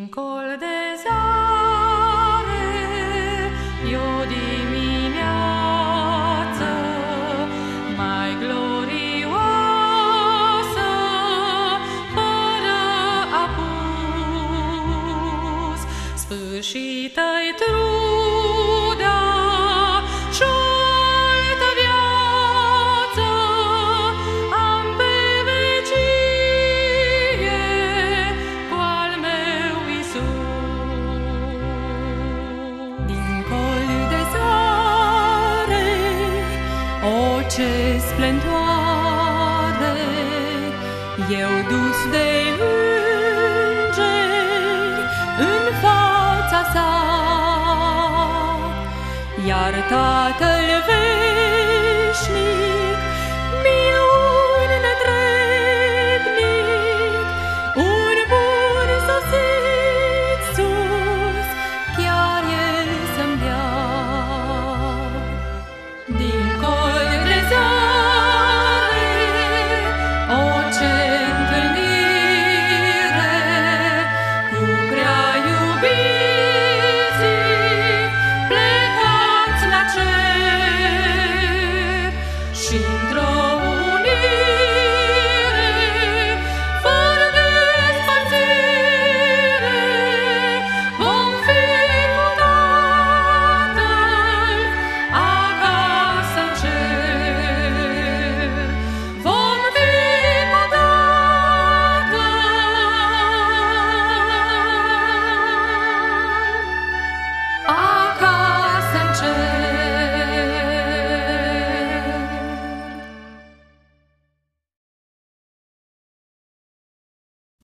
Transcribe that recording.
Dincol de zare, e o dimineață mai glorioasă, fără apus, sfârșită-i truda și-altă viață, am pe vecie cu al meu Iisus. Dincol de zare, o ce splendoare, eu dus de îngeri în fața sa, iar Tatăl